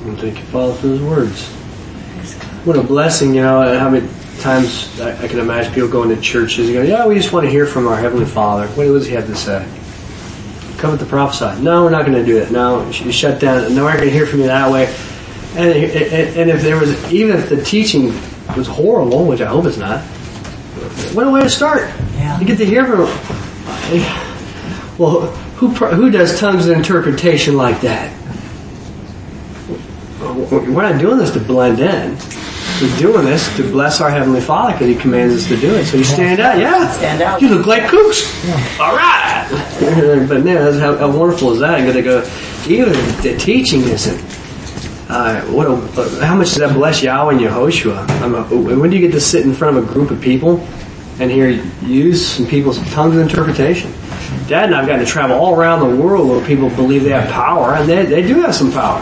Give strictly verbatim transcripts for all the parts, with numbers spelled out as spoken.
And thank you, Father, for those words. What a blessing, you know, how many times I, I can imagine people going to churches and go, yeah, we just want to hear from our Heavenly Father. What does he have to say? Come to prophesy. No, we're not going to do it. No, you shut down. No, we're not going to hear from you that way. And, and, and if there was, even if the teaching was horrible, which I hope it's not, what a way to start. Yeah. You get to hear from well, who who does tongues of interpretation like that? We're not doing this to blend in. We're doing this to bless our Heavenly Father because He commands us to do it. So you stand out. Yeah. Stand out. You look like kooks. Yeah. All right. But man, how, how wonderful is that? They go, even the teaching isn't. Uh, what a, how much does that bless Yahweh and Yehoshua? I'm a, when do you get to sit in front of a group of people and hear use some people's tongues of interpretation? Dad and I have gotten to travel all around the world where people believe they have power, and they, they do have some power.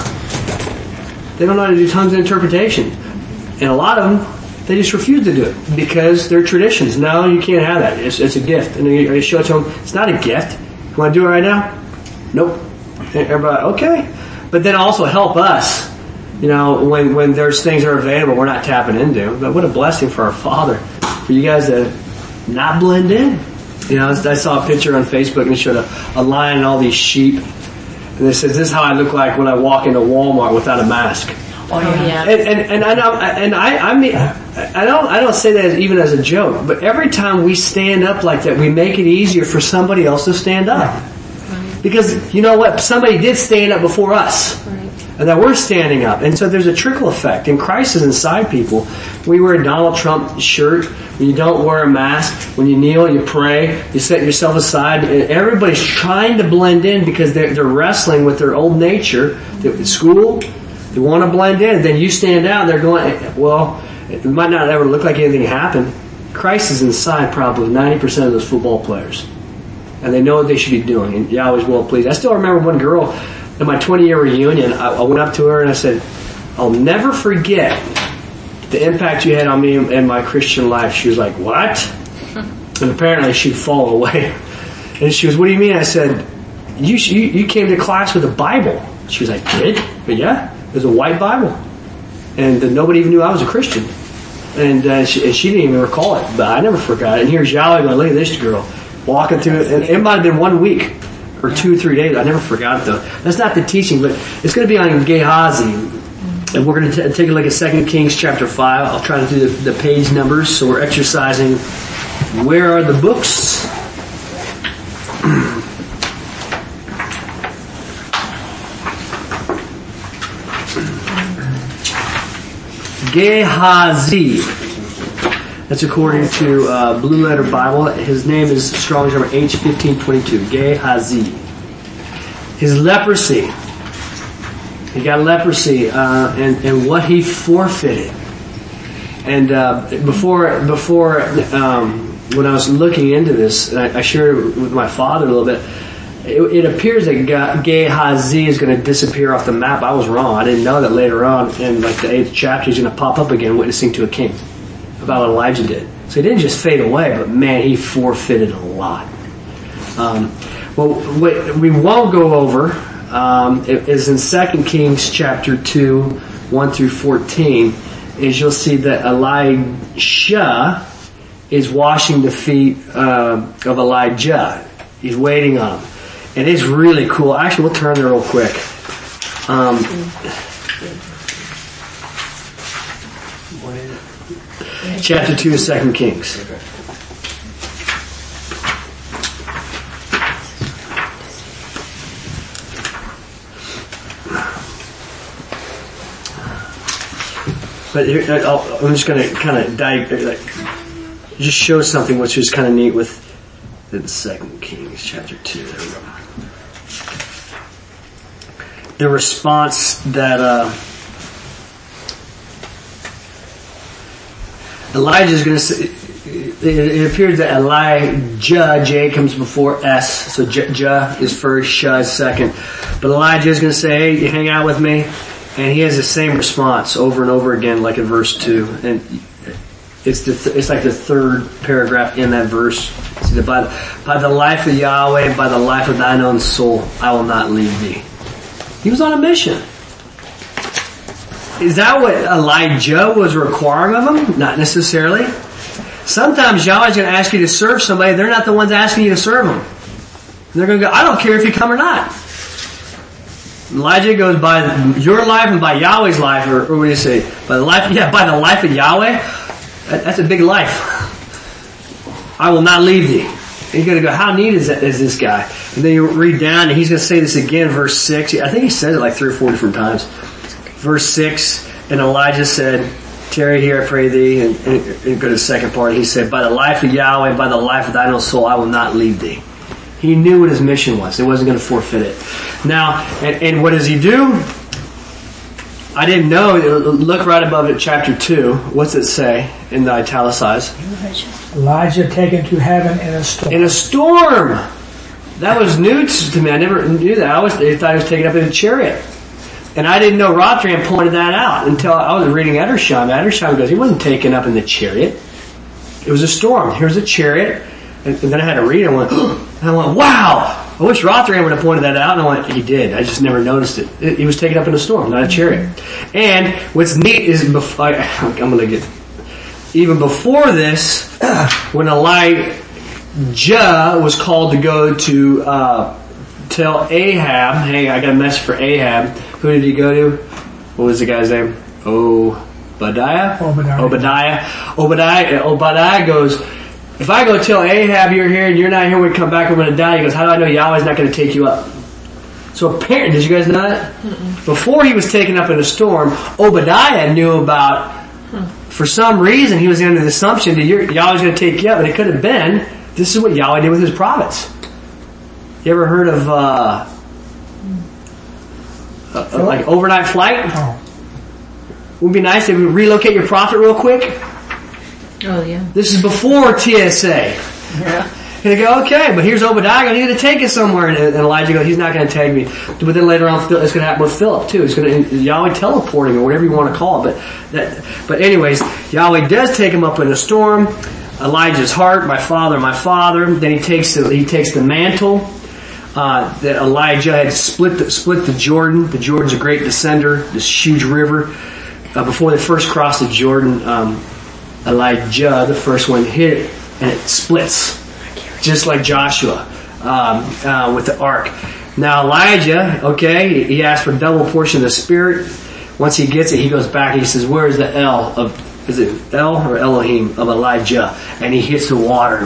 They don't know how to do tongues of interpretation. And a lot of them, they just refuse to do it because they're traditions. No, you can't have that. It's, it's a gift. And you, you show it to them, it's not a gift. You want to do it right now? Nope. Everybody, okay. But then also help us, you know, when, when there's things that are available we're not tapping into. But what a blessing for our Father, for you guys to not blend in. You know, I saw a picture on Facebook and it showed a, a lion and all these sheep. And it says, this is how I look like when I walk into Walmart without a mask. Oh yeah. And, and, and I know, and I, I mean, I don't, I don't say that as, even as a joke, but every time we stand up like that, we make it easier for somebody else to stand up. Because, you know what? Somebody did stand up before us. Right. And that we're standing up. And so there's a trickle effect. And Christ is inside people. When you wear a Donald Trump shirt, when you don't wear a mask, when you kneel, you pray, you set yourself aside. Everybody's trying to blend in because they're, they're wrestling with their old nature. At school, they want to blend in. Then you stand out and they're going, well, it might not ever look like anything happened. Christ is inside probably ninety percent of those football players. And they know what they should be doing. And Yahweh's well pleased. I still remember one girl at my twenty-year reunion. I, I went up to her and I said, I'll never forget the impact you had on me in my Christian life. She was like, what? And apparently she'd fallen away. And she was, what do you mean? I said, you you, you came to class with a Bible. She was like, did? But yeah, it was a white Bible. And uh, nobody even knew I was a Christian. And uh, she, she didn't even recall it. But I never forgot it. And here's Yahweh going, look at this girl. Walking through it, and it might have been one week or two, three days. I never forgot it though. That's not the teaching, but it's going to be on Gehazi, and we're going to t- take a look at Second Kings chapter five. I'll try to do the, the page numbers, so we're exercising. Where are the books? Gehazi. That's according to uh, Blue Letter Bible. His name is Strong's number H fifteen twenty-two. Gehazi. His leprosy. He got leprosy, uh, and and what he forfeited. And uh, before before um, when I was looking into this, and I, I shared it with my father a little bit. It, it appears that Gehazi is going to disappear off the map. I was wrong. I didn't know that later on in like the eighth chapter he's going to pop up again, witnessing to a king. About what Elijah did. So he didn't just fade away, but man, he forfeited a lot. Um, well, what we won't go over um, is in Second Kings chapter two, one through fourteen, is you'll see that Elisha is washing the feet uh, of Elijah. He's waiting on him. And it's really cool. Actually, we'll turn there real quick. Um, Chapter two of Second Kings. But here, I'll, I'm just going to kind of dive, like, just show something which is kind of neat with the Second Kings chapter two. There we go. The response that uh, Elijah is going to say, it appears that Elijah, J comes before S, so J, J is first, Shah is second. But Elijah is going to say, hey, you hang out with me? And he has the same response over and over again, like in verse two. And it's the th- it's like the third paragraph in that verse. See, by, by the life of Yahweh, by the life of thine own soul, I will not leave thee. He was on a mission. is that what Elijah was requiring of him? Not necessarily. Sometimes Yahweh's going to ask you to serve somebody. They're not the ones asking you to serve them. They're going to go, I don't care if you come or not. Elijah goes by your life and by Yahweh's life, or, or what do you say? By the life, yeah, by the life of Yahweh. That, that's a big life. I will not leave thee. And you're going to go, how neat is that, is this guy? And then you read down, and he's going to say this again, verse six. I think he says it like three or four different times. Verse six, and Elijah said, tarry here, I pray thee, and, and, and go to the second part. He said, by the life of Yahweh, by the life of thine own soul, I will not leave thee. He knew what his mission was. He wasn't going to forfeit it. Now, and, and what does he do? I didn't know. Look right above it, chapter two. What's it say in the italicized? Elijah taken to heaven in a storm. In a storm. That was new to me. I never knew that. I always thought he was taken up in a chariot. And I didn't know Rothram pointed that out until I was reading Edersheim. Edersheim goes, he wasn't taken up in the chariot. It was a storm. Here's a chariot. And, and then I had to read it and I went, and I went, wow! I wish Rothram would have pointed that out. And I went, he did. I just never noticed it. it he was taken up in a storm, not a chariot. And what's neat is, before, I, I'm going to get, even before this, when Elijah was called to go to uh, tell Ahab, hey, I got a message for Ahab. Who did he go to? What was the guy's name? Obadiah? Obadiah. Obadiah. Obadiah, Obadiah goes, if I go tell Ahab you're here and you're not here when we come back, I'm going to die. He goes, how do I know Yahweh's not going to take you up? So apparently, did you guys know that? Mm-mm. Before he was taken up in a storm, Obadiah knew about, hmm. for some reason, he was under the assumption that Yahweh's going to take you up. And it could have been, this is what Yahweh did with his prophets. You ever heard of, uh, uh like overnight flight? Oh. Would be nice if we relocate your prophet real quick. Oh, yeah. This is before T S A. Yeah. And they go, okay, but here's Obadiah, I need to take it somewhere. And Elijah goes, he's not going to take me. But then later on, it's going to happen with Philip too. It's going to, Yahweh teleporting or whatever you want to call it. But that, but anyways, Yahweh does take him up in a storm. Elijah's heart, my father, my father. Then he takes the, he takes the mantle. Uh, that Elijah had split the, split the Jordan. The Jordan's a great descender, this huge river. Uh, before they first crossed the Jordan, um, Elijah, the first one, hit it, and it splits, just like Joshua um, uh, with the ark. Now Elijah, okay, he asked for double portion of the Spirit. Once he gets it, he goes back and he says, "Where is the El of? Is it El or Elohim of Elijah?" And he hits the water.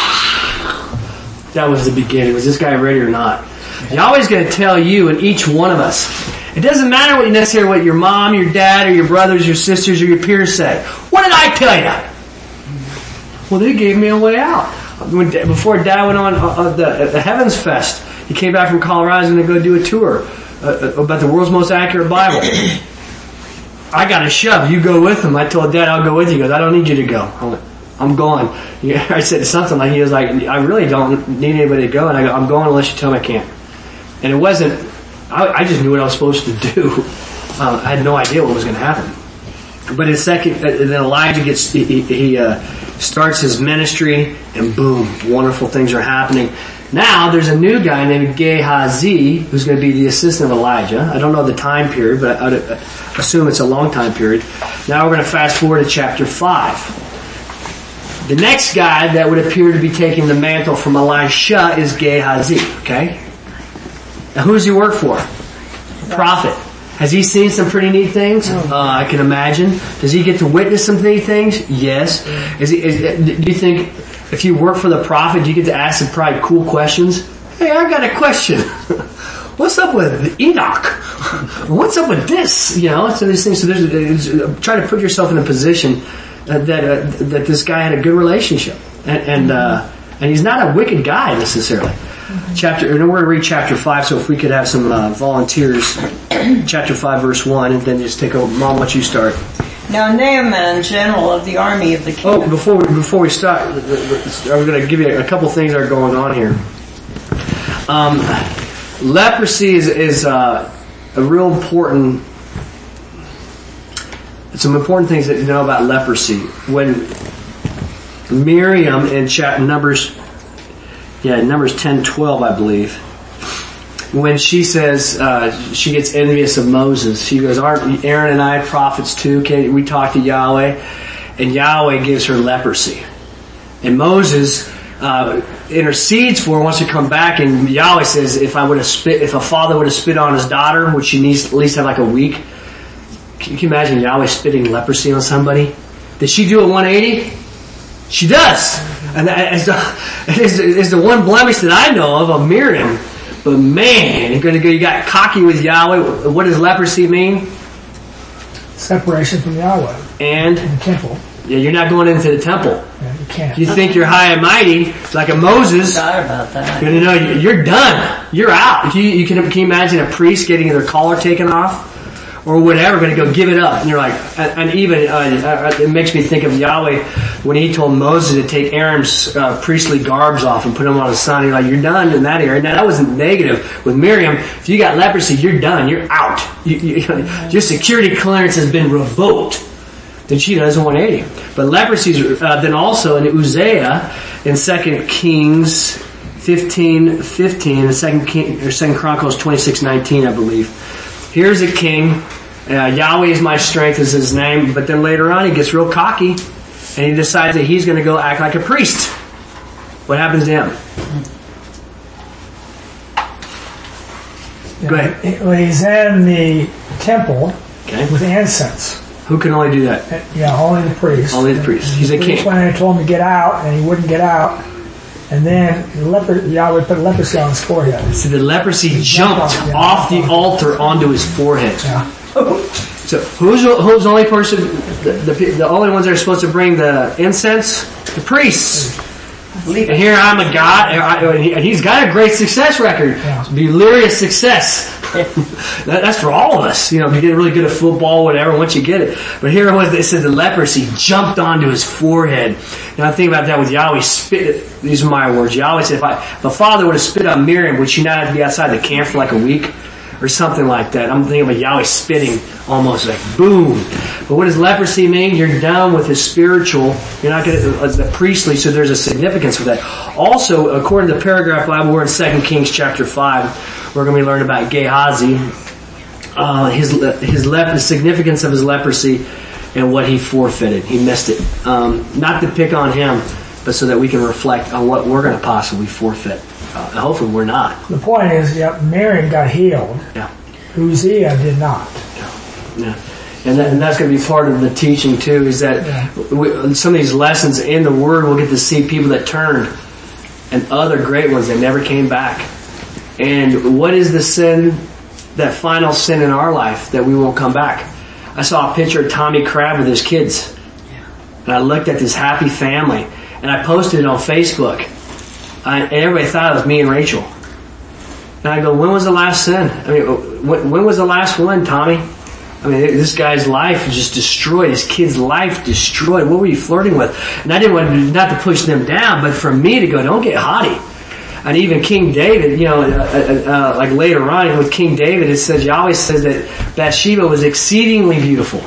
That was the beginning. Was this guy ready or not? Yahweh's going to tell you and each one of us. It doesn't matter what necessarily what your mom, your dad, or your brothers, your sisters, or your peers say. What did I tell you? Well, they gave me a way out. When, before Dad went on uh, the, the Heavens Fest, he came back from Colorado and going to go do a tour uh, about the world's most accurate Bible. I got a shove. You go with him. I told Dad, I'll go with you. He goes, I don't need you to go. I went, I'm going. I said something like, he was like, I really don't need anybody to go. And I go, I'm going unless you tell me I can't. And it wasn't, I, I just knew what I was supposed to do. Uh, I had no idea what was going to happen. But in second, uh, then Elijah gets, he, he, he uh, starts his ministry, and boom, wonderful things are happening. Now there's a new guy named Gehazi who's going to be the assistant of Elijah. I don't know the time period, but I would assume it's a long time period. Now we're going to fast forward to chapter five. The next guy that would appear to be taking the mantle from Elisha is Gehazi, okay? Now who does he work for? A prophet. Has he seen some pretty neat things? Uh, I can imagine. Does he get to witness some neat things? Yes. Is he, is, do you think if you work for the prophet, do you get to ask some probably cool questions? Hey, I got a question. What's up with Enoch? What's up with this? You know, so these things. So there's, there's, try to put yourself in a position uh, that uh, that this guy had a good relationship, and and, uh, and he's not a wicked guy necessarily. Mm-hmm. Chapter, and we're going to read chapter five. So if we could have some uh, volunteers, chapter five, verse one, and then just take over. Mom, why don't you start? Now Naaman, general of the army of the king. Oh, before we, before we start, I was going to give you a couple things that are going on here. Um, leprosy is is uh, a real important. Some important things that you know about leprosy. When Miriam in chat Numbers, yeah, Numbers ten twelve, I believe. when she says uh, she gets envious of Moses. She goes, "Aren't Aaron and I prophets too? Can we talk to Yahweh?" And Yahweh gives her leprosy. And Moses uh, intercedes for her, wants to come back, and Yahweh says, "If I would have spit, if a father would have spit on his daughter, would she needs at least have like a week?" Can you imagine Yahweh spitting leprosy on somebody? Did she do a one eighty? She does. And as the, as, the, as the one blemish that I know of, of Miriam. But man, you're going to go, you got cocky with Yahweh. What does leprosy mean? Separation from Yahweh. And? In the temple. Yeah, you're not going into the temple. Yeah, you can't. You think you're high and mighty, like a Moses. Sorry about that. You know, you're done. You're out. You, you can, can you imagine a priest getting their collar taken off? Or whatever, going to go give it up. And you're like, and, and even, uh, it makes me think of Yahweh when he told Moses to take Aaron's uh, priestly garbs off and put them on his son. You're like, you're done in that area. Now that wasn't negative. With Miriam, if you got leprosy, you're done. You're out. You, you, your security clearance has been revoked. Then she does a one eighty. But leprosy, uh, then also in Uzziah, in Second Kings fifteen fifteen, and Second King, or Second Chronicles twenty-six nineteen, I believe. Here's a king. Uh, Yahweh is my strength is his name. But then later on he gets real cocky and he decides that he's going to go act like a priest. What happens to him? Yeah, Go ahead. When he's in the temple Okay. with incense. Who can only do that? Yeah, only the priest. Only the priest. He's a the priest king. went in and told him to get out, and he wouldn't get out. And then the leper, Yahweh put leprosy on his forehead. So the leprosy jumped Yeah. off the altar onto his forehead. Yeah. So who's who's the only person? The, the the only ones that are supposed to bring the incense? The priests. And here I'm a God, and he's got a great success record. Yeah. Delirious success. that, that's for all of us. You know, if you get really good at football, whatever, once you get it. But here it was, it said the leprosy jumped onto his forehead. Now think about that with Yahweh spit. These are my words. Yahweh said, if, I, if a father would have spit on Miriam, would she not have to be outside the camp for like a week? Or something like that. I'm thinking of Yahweh spitting almost like boom. But what does leprosy mean? You're down with the spiritual. You're not going to, the priestly, so there's a significance for that. Also, according to the paragraph Bible, we're in Second Kings chapter five. We're going to be learning about Gehazi, uh, his, his lep- the significance of his leprosy and what he forfeited. He missed it. Um, not to pick on him, but so that we can reflect on what we're going to possibly forfeit. Uh, hopefully we're not. The point is, yeah, Miriam got healed. Yeah. Uzziah did not. Yeah. Yeah. And, that, and that's going to be part of the teaching too, is that Yeah. we, some of these lessons in the Word we'll get to see people that turned and other great ones that never came back. And what is the sin, that final sin in our life that we won't come back? I saw a picture of Tommy Crabb with his kids. And I looked at this happy family and I posted it on Facebook. I, and everybody thought it was me and Rachel. And I go, when was the last sin? I mean, when, when was the last one, Tommy? I mean, this guy's life was just destroyed. His kid's life destroyed. What were you flirting with? And I didn't want not to push them down, but for me to go, don't get haughty. And even King David, you know, uh, uh, uh, like later on with King David, it says, Yahweh says that Bathsheba was exceedingly beautiful.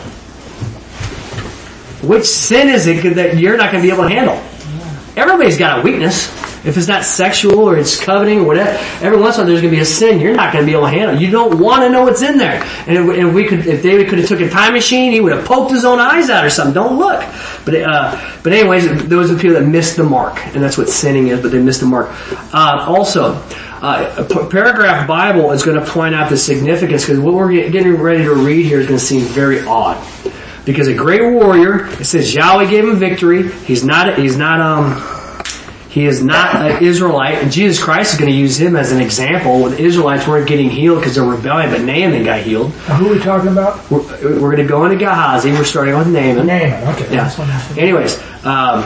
Which sin is it that you're not going to be able to handle? Everybody's got a weakness. If it's not sexual or it's coveting or whatever, every once in a while there's going to be a sin you're not going to be able to handle. You don't want to know what's in there. And if we could, if David could have took a time machine, he would have poked his own eyes out or something. Don't look. But uh, but anyways, those are the people that missed the mark, and that's what sinning is. But they missed the mark. Uh, also, uh, a p- paragraph Bible is going to point out the significance, because what we're getting ready to read here is going to seem very odd. Because a great warrior, it says Yahweh gave him victory. He's not. He's not. Um. He is not an Israelite, and Jesus Christ is going to use him as an example. When the Israelites weren't getting healed because they're rebellion, but Naaman got healed. Now, who are we talking about? We're, we're going to go into Gehazi. We're starting with Naaman. Naaman, okay. Yeah. That's what I said. Anyways, um,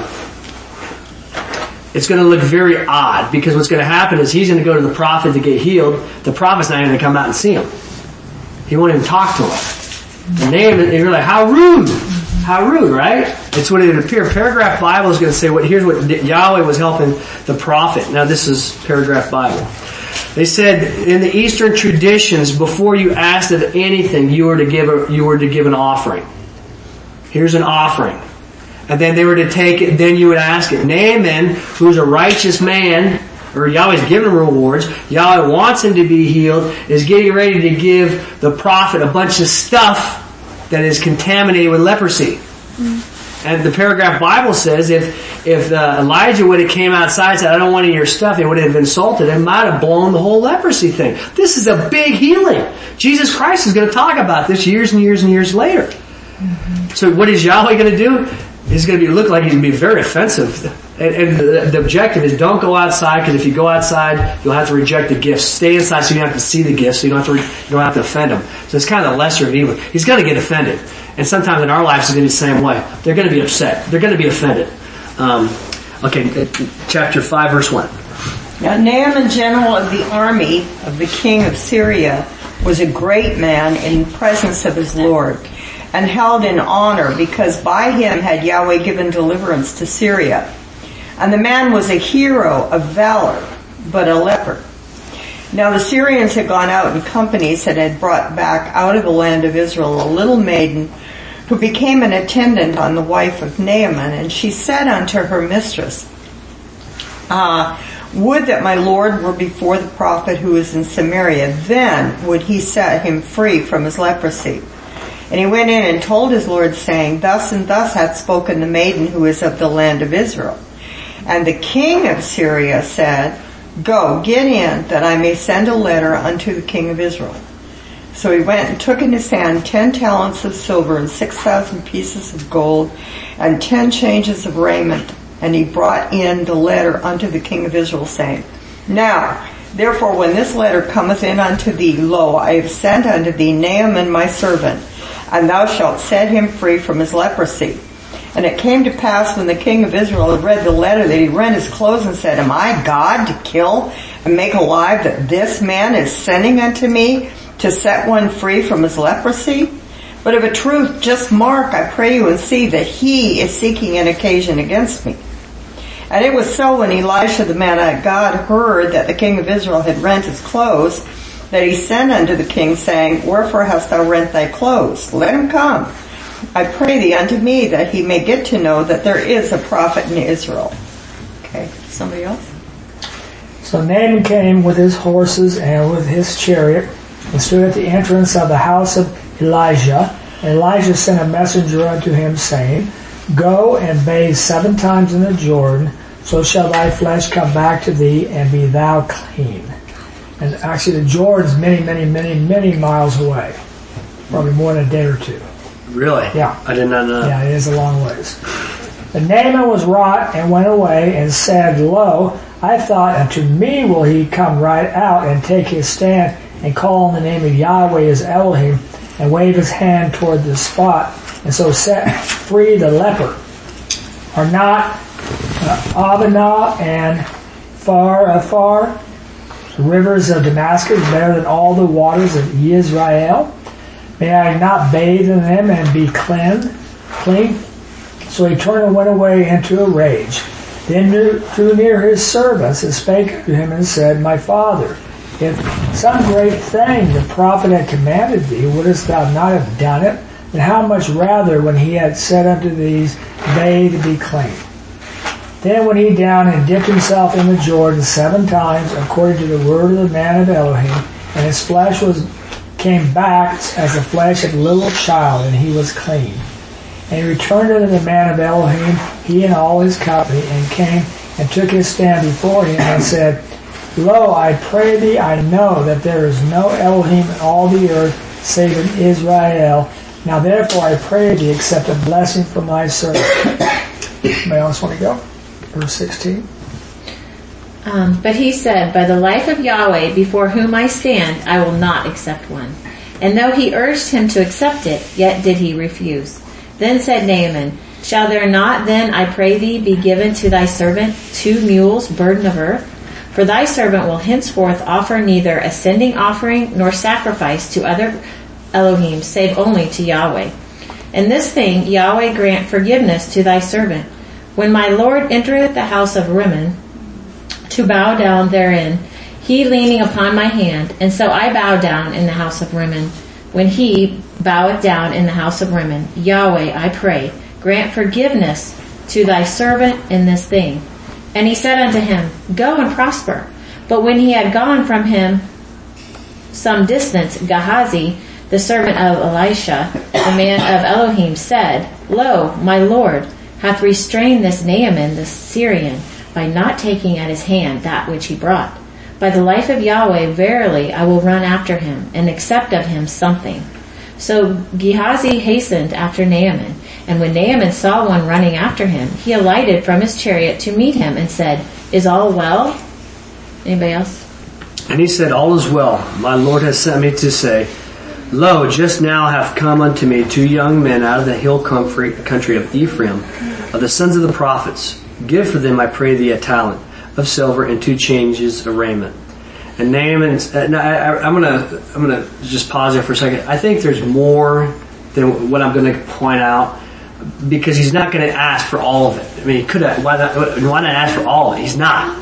it's going to look very odd, because what's going to happen is he's going to go to the prophet to get healed. The prophet's not even going to come out and see him. He won't even talk to him. And Naaman, and you're like, how rude. How rude, right? It's what it appears. Paragraph Bible is going to say, what, here's what Yahweh was helping the prophet. Now this is Paragraph Bible. They said, in the Eastern traditions, before you asked of anything, you were to give a, you were to give an offering. Here's an offering. And then they were to take it, then you would ask it. Naaman, who's a righteous man, or Yahweh's giving him rewards. Yahweh wants him to be healed, is getting ready to give the prophet a bunch of stuff that is contaminated with leprosy. Mm-hmm. And the paragraph Bible says if if uh, Elijah would have came outside and said, I don't want any of your stuff, it would have insulted. It might have blown the whole leprosy thing. This is a big healing. Jesus Christ is going to talk about this years and years and years later. Mm-hmm. So what is Yahweh going to do? He's going to be look like he's going to be very offensive. And, and the, the objective is don't go outside, because if you go outside, you'll have to reject the gifts. Stay inside so you don't have to see the gifts, so you don't have to, you don't have to offend them. So it's kind of the lesser of evil. He's going to get offended. And sometimes in our lives it's going to be the same way. They're going to be upset. They're going to be offended. Um, okay, chapter five, verse one. Now Naaman, general of the army of the king of Syria, was a great man in presence of his Lord, and held in honor, because by him had Yahweh given deliverance to Syria. And the man was a hero of valor, but a leper. Now the Syrians had gone out in companies and had brought back out of the land of Israel a little maiden who became an attendant on the wife of Naaman. And she said unto her mistress, uh, would that my Lord were before the prophet who is in Samaria, then would he set him free from his leprosy. And he went in and told his Lord, saying, thus and thus hath spoken the maiden who is of the land of Israel. And the king of Syria said, go, get in, that I may send a letter unto the king of Israel. So he went and took in his hand ten talents of silver and six thousand pieces of gold and ten changes of raiment. And he brought in the letter unto the king of Israel, saying, now, therefore, when this letter cometh in unto thee, lo, I have sent unto thee Naaman my servant, and thou shalt set him free from his leprosy. And it came to pass when the king of Israel had read the letter that he rent his clothes and said, am I God to kill and make alive that this man is sending unto me to set one free from his leprosy? But of a truth, just mark, I pray you, and see that he is seeking an occasion against me. And it was so when Elisha the man of God heard that the king of Israel had rent his clothes, that he sent unto the king, saying, wherefore hast thou rent thy clothes? Let him come, I pray thee, unto me, that he may get to know that there is a prophet in Israel. Okay, somebody else? So Naaman came with his horses and with his chariot, and stood at the entrance of the house of Elijah. And Elijah sent a messenger unto him, saying, go and bathe seven times in the Jordan, so shall thy flesh come back to thee, and be thou clean. And actually the Jordan's many, many, many, many miles away. Probably more than a day or two. Really? Yeah. I did not know that. Yeah, it is a long ways. And Naaman was wroth and went away and said, lo, I thought unto me will he come right out and take his stand and call on the name of Yahweh as Elohim and wave his hand toward the spot and so set free the leper. Are not uh, Abana and Far Afar, the rivers of Damascus, better than all the waters of Israel? May I not bathe in them and be clean? clean? So he turned and went away into a rage. Then drew near his servants and spake to him and said, my father, if some great thing the prophet had commanded thee, wouldest thou not have done it? And how much rather when he had said unto these, bathe and be clean? Then went he down and dipped himself in the Jordan seven times, according to the word of the man of Elohim, and his flesh was came back as the flesh of a little child, and he was clean. And he returned unto the man of Elohim, he and all his company, and came and took his stand before him, and said, lo, I pray thee, I know that there is no Elohim in all the earth, save in Israel. Now therefore I pray thee, accept a blessing from thy servant. Anybody else want to go? Verse sixteen. Um, but he said, by the life of Yahweh, before whom I stand, I will not accept one. And though he urged him to accept it, yet did he refuse. Then said Naaman, shall there not then, I pray thee, be given to thy servant two mules, burden of earth? For thy servant will henceforth offer neither ascending offering nor sacrifice to other Elohim, save only to Yahweh. And this thing Yahweh grant forgiveness to thy servant. When my Lord entereth the house of Rimmon, to bow down therein, he leaning upon my hand, and so I bow down in the house of Rimmon. When he boweth down in the house of Rimmon, Yahweh, I pray, grant forgiveness to thy servant in this thing. And he said unto him, Go and prosper. But when he had gone from him some distance, Gehazi, the servant of Elisha, the man of Elohim, said, Lo, my Lord, hath restrained this Naaman the Syrian by not taking at his hand that which he brought. By the life of Yahweh, verily I will run after him, and accept of him something. So Gehazi hastened after Naaman, and when Naaman saw one running after him, he alighted from his chariot to meet him, and said, Is all well? Anybody else? And he said, All is well. My Lord has sent me to say, Lo, just now have come unto me two young men out of the hill country of Ephraim, of the sons of the prophets. Give for them, I pray thee, a talent of silver and two changes of raiment. And Naaman, uh, no, I, I'm gonna, I'm gonna just pause there for a second. I think there's more than what I'm going to point out, because he's not going to ask for all of it. I mean, he could have. Why not? Why not ask for all of it? He's not.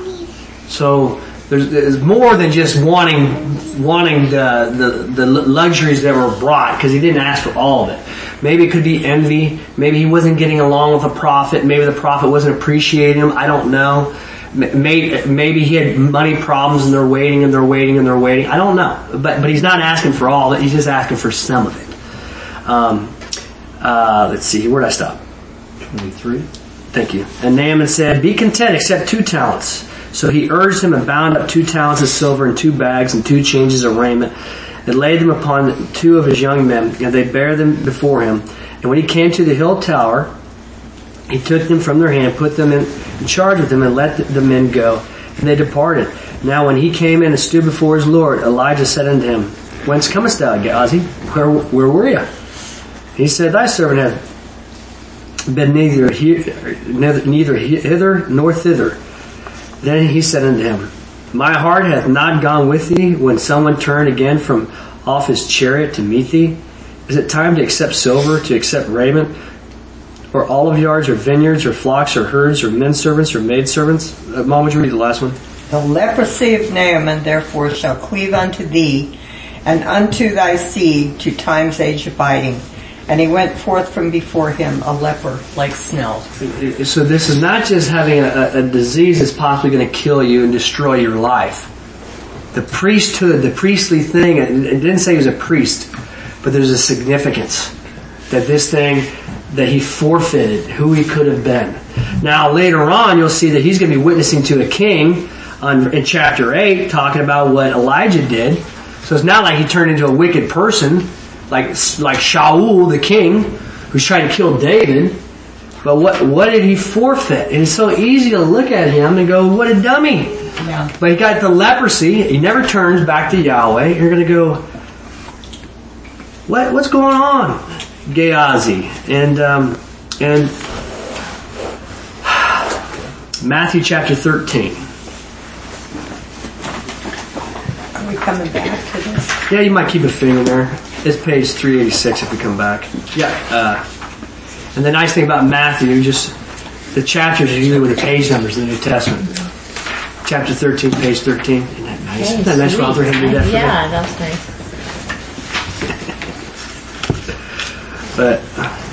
So there's, there's more than just wanting, wanting the the, the luxuries that were brought, because he didn't ask for all of it. Maybe it could be envy. Maybe he wasn't getting along with the prophet. Maybe the prophet wasn't appreciating him. I don't know. Maybe, maybe he had money problems and they're waiting and they're waiting and they're waiting. I don't know. But, but he's not asking for all of it. He's just asking for some of it. Um, uh, let's see. Where did I stop? twenty-three. Thank you. And Naaman said, Be content, accept two talents. So he urged him and bound up two talents of silver and two bags and two changes of raiment, and laid them upon two of his young men, and they bare them before him. And when he came to the hill tower, he took them from their hand, put them in, in charge of them, and let the, the men go. And they departed. Now when he came in and stood before his Lord, Elijah said unto him, Whence comest thou, Gehazi? Where, where were you? He said, Thy servant hath been neither, he, neither, neither hither nor thither. Then he said unto him, My heart hath not gone with thee when someone turned again from off his chariot to meet thee? Is it time to accept silver, to accept raiment, or olive yards, or vineyards, or flocks, or herds, or men servants, or maid servants? Uh, Mom, would you read the last one? The leprosy of Naaman therefore shall cleave unto thee, and unto thy seed to time's age abiding. And he went forth from before him a leper like snow. So this is not just having a, a disease that's possibly going to kill you and destroy your life. The priesthood, the priestly thing, it didn't say he was a priest, but there's a significance that this thing, that he forfeited who he could have been. Now later on you'll see that he's going to be witnessing to a king on, in chapter eight, talking about what Elijah did. So it's not like he turned into a wicked person like like Shaul the king who's trying to kill David. But what what did he forfeit? And it's so easy to look at him and go, what a dummy. Yeah. But he got the leprosy. He never turns back to Yahweh. You're going to go, what what's going on, Gehazi? And um, and Matthew chapter thirteen. Are we coming back to this? Yeah, you might keep a finger there. It's page three eighty-six if we come back. Yeah. Uh, and the nice thing about Matthew, just the chapters are usually with the page numbers in the New Testament. Chapter thirteen, page thirteen. Isn't that nice? Isn't that nice for author to do that for Yeah, me? that's nice. But,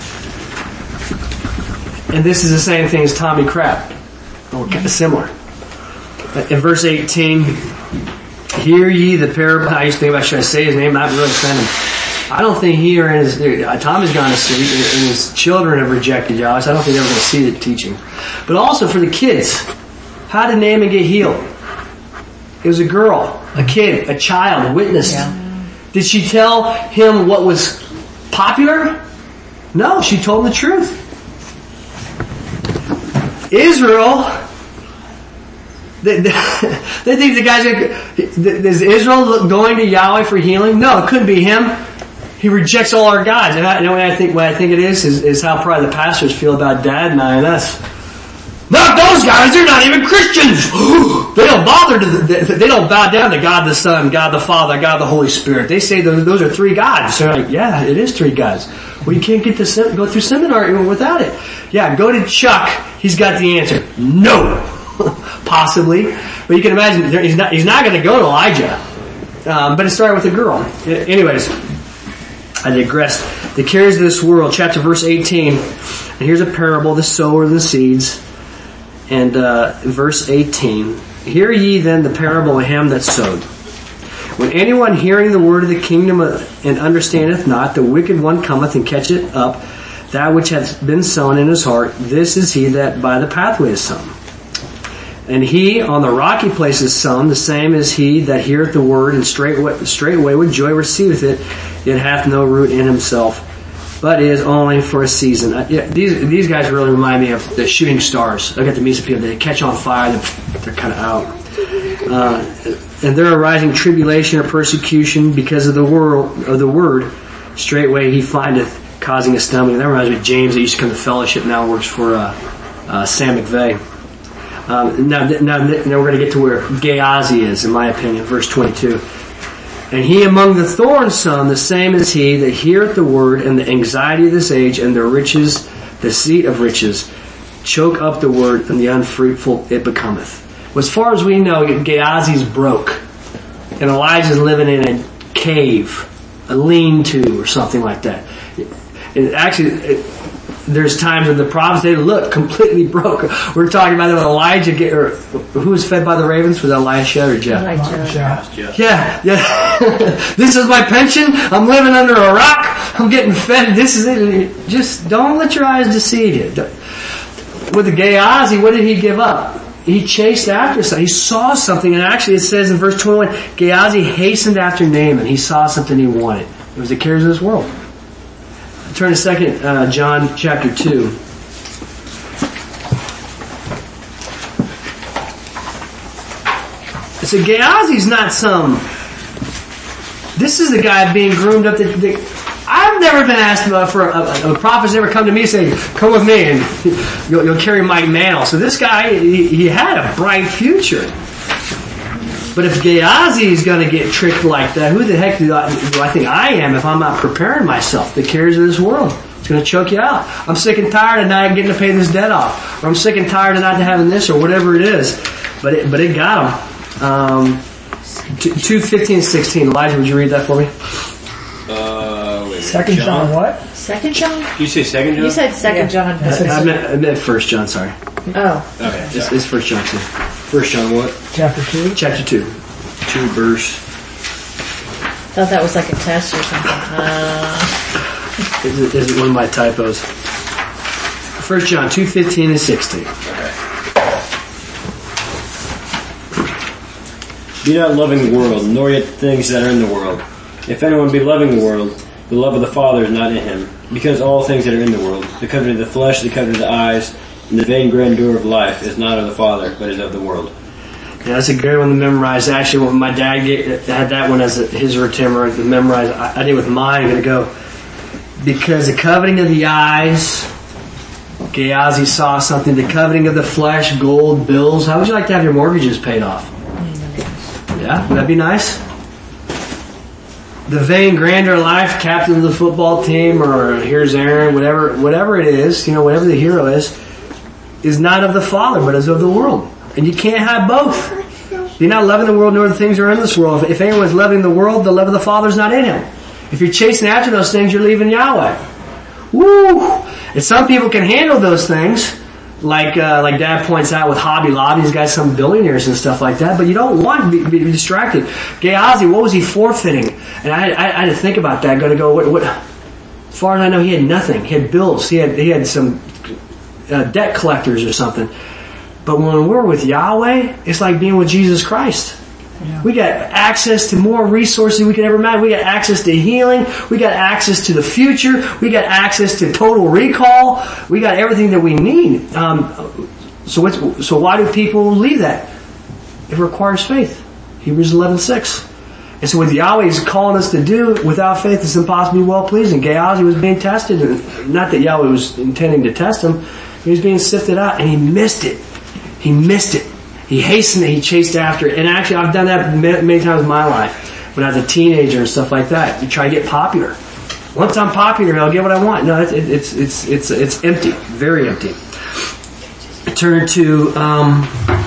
and this is the same thing as Tommy Crab. Or kind of similar. In verse eighteen, hear ye the parable. I used to think about, should I say his name? Not really offend him. I don't think he or his, Tommy's gone to sleep and his children have rejected Yahweh, so I don't think they're going to see the teaching. But also for the kids, how did Naaman get healed? It was a girl, a kid, a child, witnessed. Yeah. Did she tell him what was popular? No, she told him the truth. Israel, they, they think the guy's going, is Israel going to Yahweh for healing? No, it couldn't be him. He rejects all our gods. And I, you know what I think, what I think it is, is, is how probably the pastors feel about Dad and I and us. Not those guys, they're not even Christians. They don't bother to, the, they don't bow down to God the Son, God the Father, God the Holy Spirit. They say those, those are three gods. They're like, yeah, it is three gods. Well, you can't get to go through seminary without it. Yeah, go to Chuck. He's got the answer. No. Possibly. But you can imagine, he's not, he's not going to go to Elijah. Um, but it started with a girl. Anyways, I digress. The cares of this world, chapter verse eighteen. And here's a parable, the sower of the seeds. and uh, verse eighteen. Hear ye then the parable of him that sowed. When anyone hearing the word of the kingdom and understandeth not, the wicked one cometh and catcheth up that which hath been sown in his heart. This is he that by the pathway is sown. And he on the rocky place is sown, the same as he that heareth the word, and straightway, straightway with joy receiveth it, yet hath no root in himself, but is only for a season. Uh, yeah, these these guys really remind me of the shooting stars. I got the music people, they catch on fire, they're, they're kind of out. Uh, and there arising tribulation or persecution because of the world of the word, straightway he findeth causing a stumbling. That reminds me of James that used to come to fellowship, now works for uh, uh, Sam McVeigh. Um, now, now, now we're going to get to where Gehazi is, in my opinion, verse twenty-two. And he among the thorns sown, the same as he that heareth the word, and the anxiety of this age, and the riches, the seat of riches, choke up the word, and the unfruitful it becometh. Well, as far as we know, Gehazi's broke, and Elijah's living in a cave, a lean-to, or something like that. It actually, it, there's times when the prophets, they look completely broke. We're talking about when Elijah get, or who was fed by the ravens? Was that Elisha or Jeff? Elijah. Yeah, yeah. This is my pension. I'm living under a rock. I'm getting fed. This is it. Just don't let your eyes deceive you. With the Gehazi, what did he give up? He chased after something. He saw something, and actually it says in verse twenty-one, Gehazi hastened after Naaman. He saw something he wanted. It was the cares of this world. Turn to second uh, John chapter two. So Gehazi's not some... This is the guy being groomed up. To, the, I've never been asked about for a, a, a prophet's never come to me and say, come with me and you'll, you'll carry my mantle. So this guy, he, he had a bright future. But if Gehazi is going to get tricked like that, who the heck do I, do I think I am if I'm not preparing myself? The cares of this world. It's going to choke you out. I'm sick and tired of not getting to pay this debt off. Or I'm sick and tired of not having this or whatever it is. But it, but it got him. Um, two fifteen, sixteen. Elijah, would you read that for me? Uh, wait, Second John. John what? Second John? Did you say Second John? You said Second Yeah. John. I, I, meant, I meant First John, sorry. Oh. Okay. It's, it's First John two. First John what? Chapter two. Chapter two. Two verse. Thought that was like a test or something. Uh, Is it, is it one of my typos? First John two fifteen and sixteen. Okay. Be not loving the world, nor yet the things that are in the world. If anyone be loving the world, the love of the Father is not in him. Because all things that are in the world, the coveting of the flesh, the coveting of the eyes, and the vain grandeur of life is not of the Father, but is of the world. Yeah, that's a good one to memorize. Actually, when my dad get, had that one as a, his retimer to memorize, I, I did with mine. I'm going to go. Because the coveting of the eyes, Gehazi saw something. The coveting of the flesh, gold, bills. How would you like to have your mortgages paid off? Yeah, would that be nice? The vain grandeur of life, captain of the football team, or here's Aaron, whatever, whatever it is, you know, whatever the hero is, is not of the Father, but is of the world. And you can't have both. You're not loving the world nor the things that are in this world. If, if anyone's loving the world, the love of the Father is not in him. If you're chasing after those things, you're leaving Yahweh. Woo! And some people can handle those things, like uh, like Dad points out with Hobby Lobby. He's got some billionaires and stuff like that, but you don't want to be, be distracted. Gehazi, what was he forfeiting? And I, I, I had to think about that. Going to go, what, what? As far as I know, he had nothing. He had bills. He had he had some uh, debt collectors or something. But when we're with Yahweh, it's like being with Jesus Christ. Yeah. We got access to more resources we could ever imagine. We got access to healing. We got access to the future. We got access to total recall. We got everything that we need. Um, so, what's, so why do people leave that? It requires faith. Hebrews eleven six. And so, what Yahweh is calling us to do, without faith, it's impossible to be well pleasing. Gehazi was being tested, and not that Yahweh was intending to test him. He was being sifted out, and he missed it. He missed it. He hastened it. He chased after it. And actually, I've done that many times in my life. When I was a teenager and stuff like that. You try to get popular. Once I'm popular, I'll get what I want. No, it's it's it's it's it's empty. Very empty. Turn to. Um,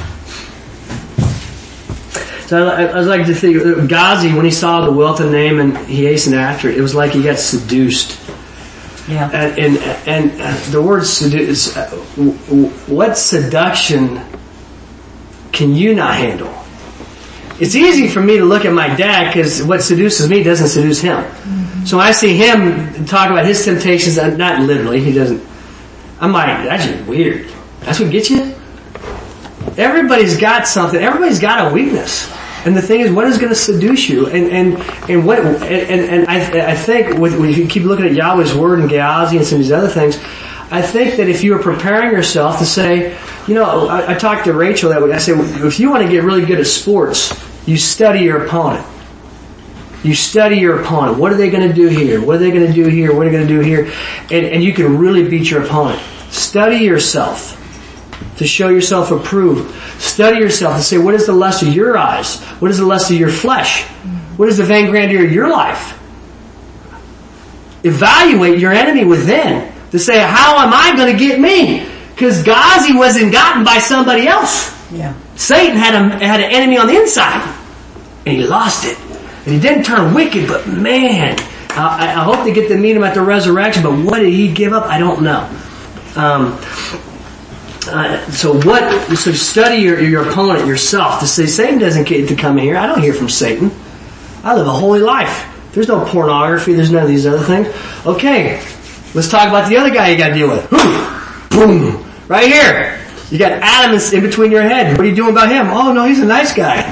so I, I was like to think, Gehazi, when he saw the wealth of Naaman, he hastened after it. It was like he got seduced. Yeah. And, and, and the word seduce, what seduction can you not handle? It's easy for me to look at my dad because what seduces me doesn't seduce him. Mm-hmm. So when I see him talk about his temptations, not literally, he doesn't, I'm like, that's just weird. That's what gets you? Everybody's got something. Everybody's got a weakness. And the thing is, what is going to seduce you? And and and what and and I I think with, when you keep looking at Yahweh's word and Gehazi and some of these other things, I think that if you are preparing yourself to say, you know, I, I talked to Rachel that week. I said, if you want to get really good at sports, you study your opponent. You study your opponent. What are they going to do here? What are they going to do here? What are they going to do here? And and you can really beat your opponent. Study yourself to show yourself approved. Study yourself to say, what is the lust of your eyes? What is the lust of your flesh? What is the vain grandeur of your life? Evaluate your enemy within to say, how am I going to get me? Because Gehazi wasn't gotten by somebody else. Yeah. Satan had a, had an enemy on the inside. And he lost it. And he didn't turn wicked, but man, I, I hope they get to meet him at the resurrection, but what did he give up? I don't know. Um, Uh, so what? So study your your opponent yourself to say Satan doesn't get to come in here. I don't hear from Satan. I live a holy life. There's no pornography. There's none of these other things. Okay, let's talk about the other guy you got to deal with. Boom, right here. You got Adam in between your head. What are you doing about him? Oh no, he's a nice guy.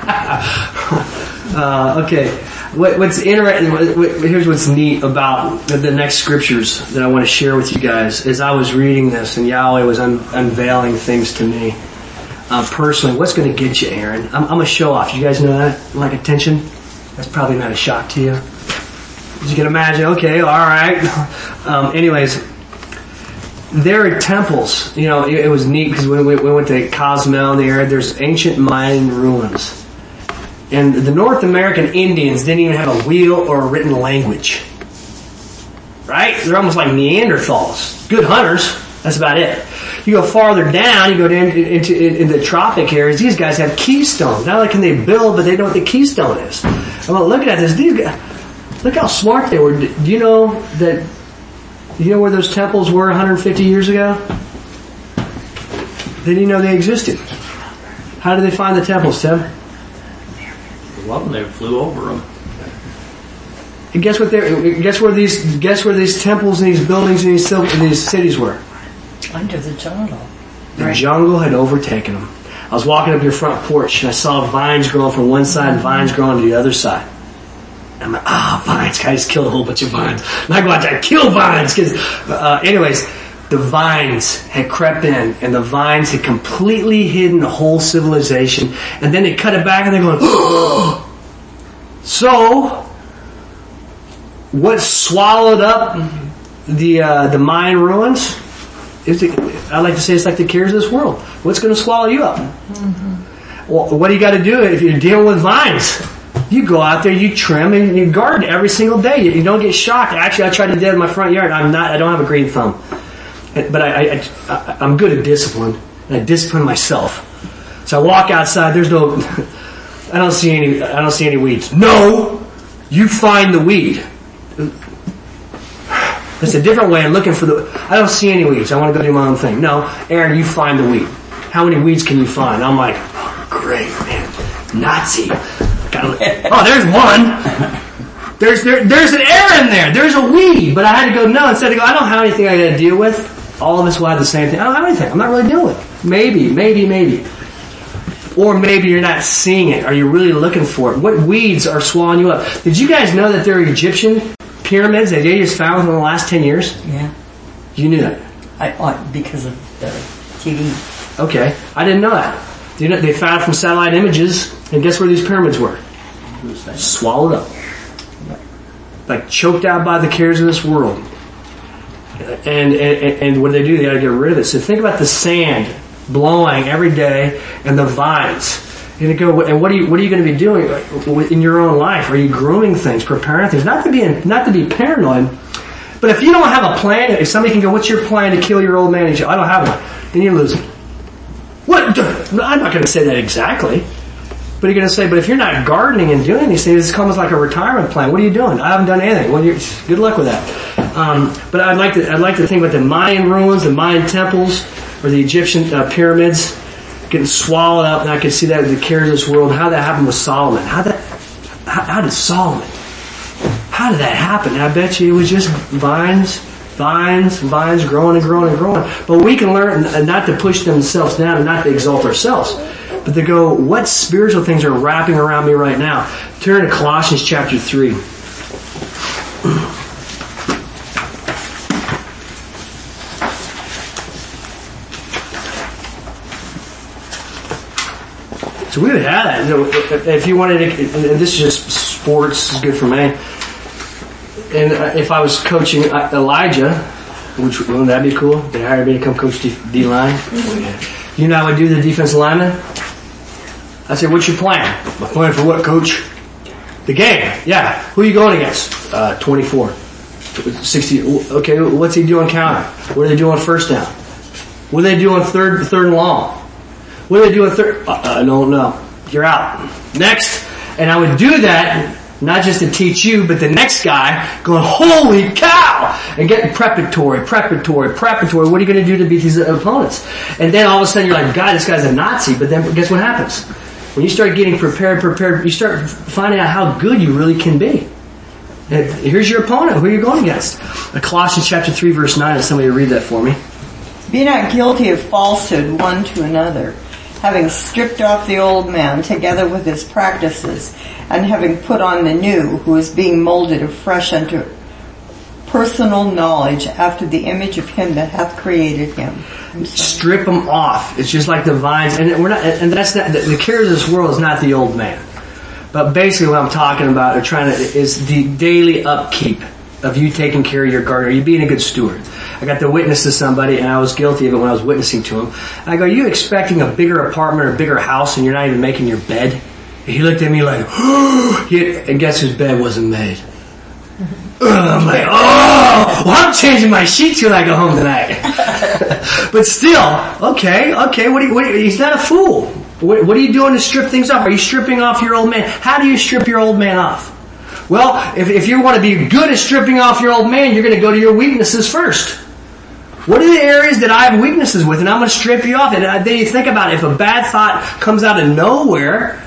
uh, okay. What, what's interesting, here's what's neat about the, the next scriptures that I want to share with you guys. As I was reading this and Yahweh was un, unveiling things to me, uh, personally, what's going to get you, Aaron? I'm, I'm a show off. You guys know that? Like attention? That's probably not a shock to you. As you can imagine, okay, alright. Um, anyways, there are temples. You know, it, it was neat because when we, we went to Cozumel in the area, there's ancient Mayan ruins. And the North American Indians didn't even have a wheel or a written language. Right? They're almost like Neanderthals. Good hunters. That's about it. You go farther down, you go down into, into, into the tropic areas, these guys have keystones. Not only can they build, but they know what the keystone is. I'm looking at this. These guys, look how smart they were. Do you know that, do you know where those temples were one hundred fifty years ago? They didn't know they existed. How did they find the temples, Tim? Well, they flew over them. And guess what? They guess where these guess where these temples and these buildings and these, these cities were? Under the jungle. The right. jungle had overtaken them. I was walking up your front porch and I saw vines growing from one side and vines growing to the other side. And I'm like, ah, oh, vines! I just killed a whole bunch of vines. And I go out there and kill vines because, uh, anyways, the vines had crept in and the vines had completely hidden the whole civilization. And then they cut it back and they're going, oh! So, what swallowed up the uh, the Mayan ruins? Is the, I like to say it's like the cares of this world. What's going to swallow you up? Mm-hmm. Well, what do you got to do if you're dealing with vines? You go out there, you trim, and you garden every single day. You, you don't get shocked. Actually, I tried to do that in my front yard. I'm not. I don't have a green thumb. But I, I, I, I'm good at discipline, and I discipline myself. So I walk outside. There's no, I don't see any. I don't see any weeds. No, you find the weed. It's a different way of looking for the. I don't see any weeds. I want to go do my own thing. No, Aaron, you find the weed. How many weeds can you find? I'm like, oh, great, man, Nazi. Gotta, oh, there's one. There's there, there's an error in there. There's a weed, but I had to go no instead of go. I don't have anything I got to deal with. All of us will have the same thing. I don't have anything. I'm not really dealing with it. Maybe, maybe, maybe. Or maybe you're not seeing it. Are you really looking for it? What weeds are swallowing you up? Did you guys know that there are Egyptian pyramids that they just found in the last ten years? Yeah. You knew that? I uh, because of the T V. Okay. I didn't know that. Do you know, they found from satellite images, and guess where these pyramids were? Swallowed up. Like choked out by the cares of this world. And, and, and what do they do? They gotta get rid of it. So think about the sand blowing every day and the vines. You're gonna go, and what are you, what are you gonna be doing in your own life? Are you grooming things, preparing things? Not to be, not to be paranoid, but if you don't have a plan, if somebody can go, what's your plan to kill your old man? And you say, I don't have one. Then you're losing. What? I'm not gonna say that exactly. But you're going to say, but if you're not gardening and doing these things, it's almost like a retirement plan. What are you doing? I haven't done anything. Well, you're, good luck with that. Um, but I'd like to I'd like to think about the Mayan ruins, the Mayan temples, or the Egyptian uh, pyramids getting swallowed up, and I can see that with the cares of this world. How that happened with Solomon? How that? How, how did Solomon? How did that happen? I bet you it was just vines, vines, vines growing and growing and growing. But we can learn not to push themselves down and not to exalt ourselves, but to go, what spiritual things are wrapping around me right now? Turn to Colossians chapter three. So we would have that. You know, if you wanted to, and this is just sports, is good for me. And if I was coaching Elijah, which wouldn't that be cool? They hired me to come coach D, D-line. Mm-hmm. You know how I do the defensive lineman? I said, what's your plan? My plan for what, coach? The game. Yeah. Who are you going against? Uh, twenty-four. sixty. Okay, what's he doing counter? What are they doing first down? What are they doing third, third and long? What do they do in third? Uh, I don't know. You're out. Next. And I would do that, not just to teach you, but the next guy going, holy cow! And getting preparatory, preparatory, preparatory. What are you going to do to beat these opponents? And then all of a sudden you're like, God, this guy's a Nazi. But then guess what happens? When you start getting prepared, prepared, you start finding out how good you really can be. And here's your opponent. Who are you going against? Colossians chapter three, verse nine. If somebody read that for me. Be not guilty of falsehood one to another, having stripped off the old man together with his practices, and having put on the new, who is being molded afresh unto personal knowledge after the image of him that hath created him. Strip them off. It's just like the vines, and we're not. And that's not the, the cares of this world is not the old man, but basically what I'm talking about are trying to is the daily upkeep of you taking care of your garden, you being a good steward. I got to witness to somebody, and I was guilty of it when I was witnessing to him. And I go, are you expecting a bigger apartment or a bigger house and you're not even making your bed? And he looked at me like, oh, and guess whose bed wasn't made? I'm like, oh, well, I'm changing my sheets when I go home tonight. But still, okay, okay, what do you, what do you, he's not a fool. What, what are you doing to strip things off? Are you stripping off your old man? How do you strip your old man off? Well, if, if you want to be good at stripping off your old man, you're going to go to your weaknesses first. What are the areas that I have weaknesses with, and I'm going to strip you off? And then you think about it. If a bad thought comes out of nowhere,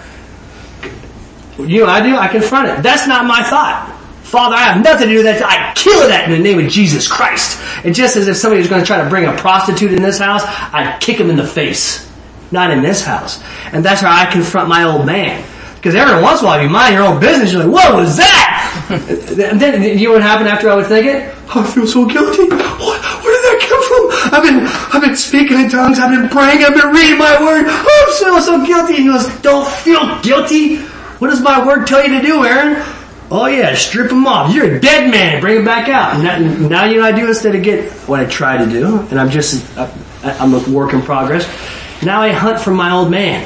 you know what I do? I confront it. That's not my thought. Father, I have nothing to do with that. I kill that in the name of Jesus Christ. And just as if somebody was going to try to bring a prostitute in this house, I'd kick him in the face. Not in this house. And that's how I confront my old man. Because every once in a while, if you mind your own business, you're like, what was that? And then, you know what happened after I would think it? Oh, I feel so guilty. What, where did that come from? I've been, I've been speaking in tongues. I've been praying. I've been reading my word. Oh, I'm so, so guilty. And he goes, don't feel guilty. What does my word tell you to do, Aaron? Oh yeah, strip him off. You're a dead man. Bring him back out. And that, now you know I do instead of get what I try to do. And I'm just, I'm a work in progress. Now I hunt for my old man.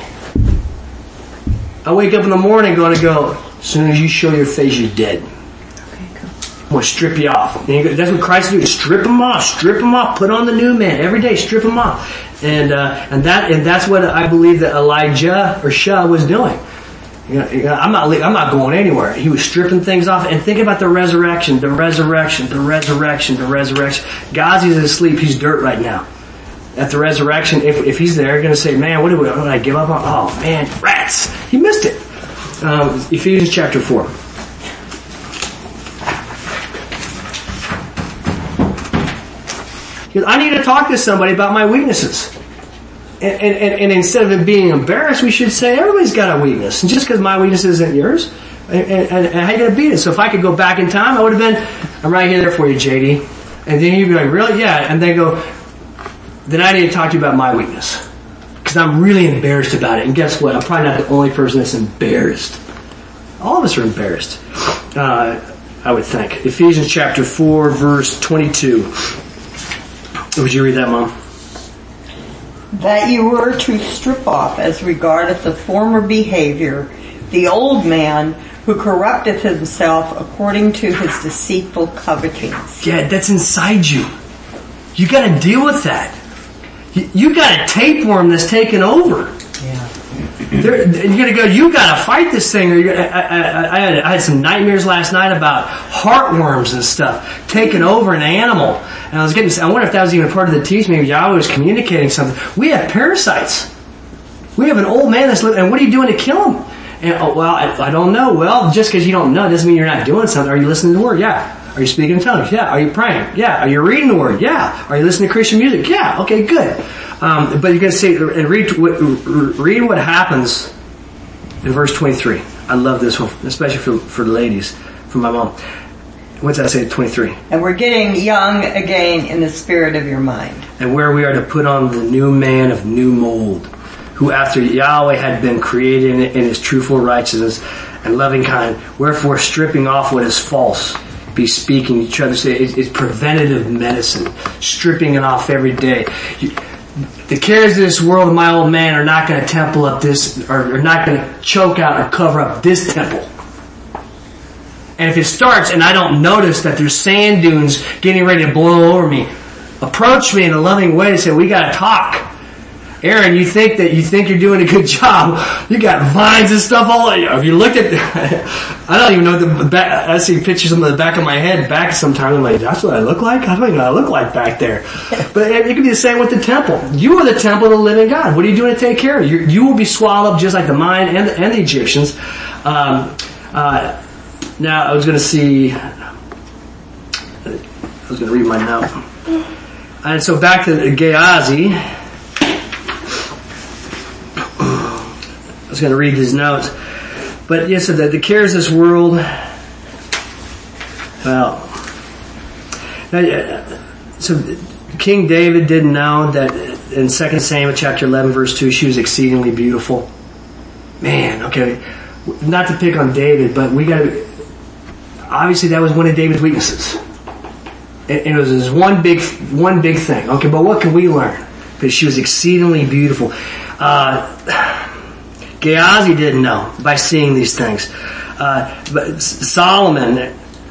I wake up in the morning going to go, as soon as you show your face, you're dead. Okay, cool. I'm going to strip you off. And you go, that's what Christ did. Strip him off. Strip him off. Put on the new man. Every day, strip him off. And, uh, and that, and that's what I believe that Elijah or Shah was doing. You know, I'm not, I'm not going anywhere. He was stripping things off. And think about the resurrection, the resurrection, the resurrection, the resurrection. Ghazi's asleep. He's dirt right now. At the resurrection, if if he's there, you're going to say, man, what did, what did I give up on? Oh, man, rats. He missed it. Um, Ephesians chapter four. Because I need to talk to somebody about my weaknesses. And, and, and instead of it being embarrassed, we should say, everybody's got a weakness. And just because my weakness isn't yours, and, and, and how you going to beat it? So if I could go back in time, I would have been, I'm right here there for you, J D. And then you'd be like, really? Yeah. And then go, then I need to talk to you about my weakness. Because I'm really embarrassed about it. And guess what? I'm probably not the only person that's embarrassed. All of us are embarrassed. Uh, I would think. Ephesians chapter four, verse twenty-two. Would you read that, Mom? That you were to strip off as regardeth the former behavior, the old man who corrupteth himself according to his deceitful covetings. Yeah, that's inside you. You got to deal with that. You, you got a tapeworm that's taken over. Yeah. You're going to go, you got to fight this thing. Or you're gonna, I, I, I, had, I had some nightmares last night about heartworms and stuff taking over an animal. And I was getting, I wonder if that was even part of the teaching. Maybe Yahweh was communicating something. We have parasites. We have an old man that's living, and what are you doing to kill him? And, oh, well, I, I don't know. Well, just because you don't know doesn't mean you're not doing something. Are you listening to the Word? Yeah. Are you speaking in tongues? Yeah. Are you praying? Yeah. Are you reading the Word? Yeah. Are you listening to Christian music? Yeah. Okay, good. Um, but you're going to say, and read what, read what happens in verse twenty-three. I love this one, especially for, for the ladies, for my mom. What's that say, twenty-three? And we're getting young again in the spirit of your mind. And where we are to put on the new man of new mold, who after Yahweh had been created in his truthful righteousness and loving kind, wherefore stripping off what is false, be speaking each other. Say it's preventative medicine, stripping it off every day. You, the cares of this world of my old man are not going to temple up this, or are not going to choke out or cover up this temple. And if it starts and I don't notice that there's sand dunes getting ready to blow over me, approach me in a loving way and say, we got to talk. Aaron, you think that you think you're doing a good job. You got vines and stuff all over you. If you look at, I don't even know the back, I see pictures of the back of my head back sometimes. I'm like, that's what I look like? I don't even know what I look like back there. But it could be the same with the temple. You are the temple of the living God. What are you doing to take care of? You, you will be swallowed up just like the Mayan and the, and the Egyptians. Um, uh, now, I was going to see, I was going to read my note. And so back to Gehazi. I was going to read his notes. But yes, so the, the cares of this world, well, so King David didn't know that in Second Samuel chapter eleven verse two, she was exceedingly beautiful. Man, okay, not to pick on David, but we got to, obviously that was one of David's weaknesses. And it was his one big, one big thing. Okay, but what can we learn? Because she was exceedingly beautiful. Uh, Gehazi didn't know by seeing these things. Uh, but Solomon,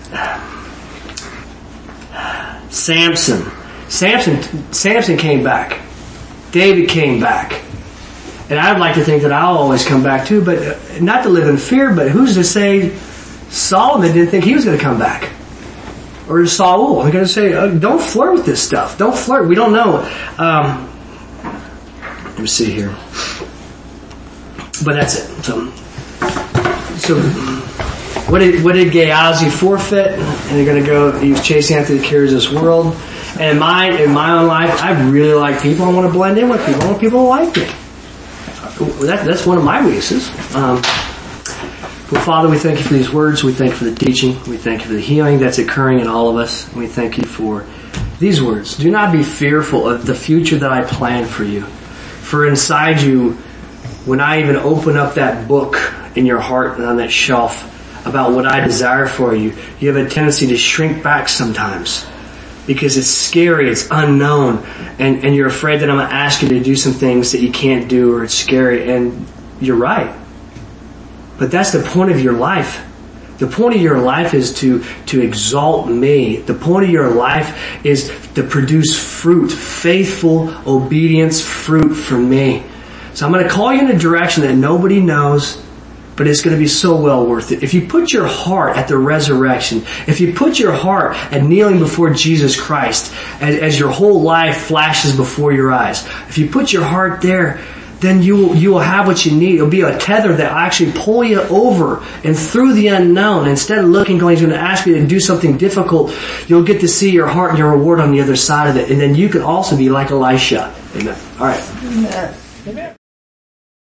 Samson, Samson, Samson came back. David came back. And I'd like to think that I'll always come back too, but not to live in fear, but who's to say Solomon didn't think he was going to come back? Or Saul, I'm going to say, uh, don't flirt with this stuff. Don't flirt. We don't know. Um, let me see here. But that's it. So, so what did what did Gehazi forfeit? And they're going to go. He was chasing after the cares of this world. And in my in my own life, I really like people. I want to blend in with people. I want people to like me. That, that's one of my weaknesses. Um, but Father, we thank you for these words. We thank you for the teaching. We thank you for the healing that's occurring in all of us. We thank you for these words. Do not be fearful of the future that I plan for you. For inside you, when I even open up that book in your heart and on that shelf about what I desire for you, you have a tendency to shrink back sometimes because it's scary, it's unknown, and, and you're afraid that I'm going to ask you to do some things that you can't do, or it's scary, and you're right. But that's the point of your life. The point of your life is to, to exalt me. The point of your life is to produce fruit, faithful obedience, fruit for me. So I'm going to call you in a direction that nobody knows, but it's going to be so well worth it. If you put your heart at the resurrection, if you put your heart at kneeling before Jesus Christ as, as your whole life flashes before your eyes, if you put your heart there, then you will, you will have what you need. It'll be a tether that will actually pull you over and through the unknown. Instead of looking, going, he's going to ask you to do something difficult, you'll get to see your heart and your reward on the other side of it. And then you can also be like Elisha. Amen. All right. Amen. Amen.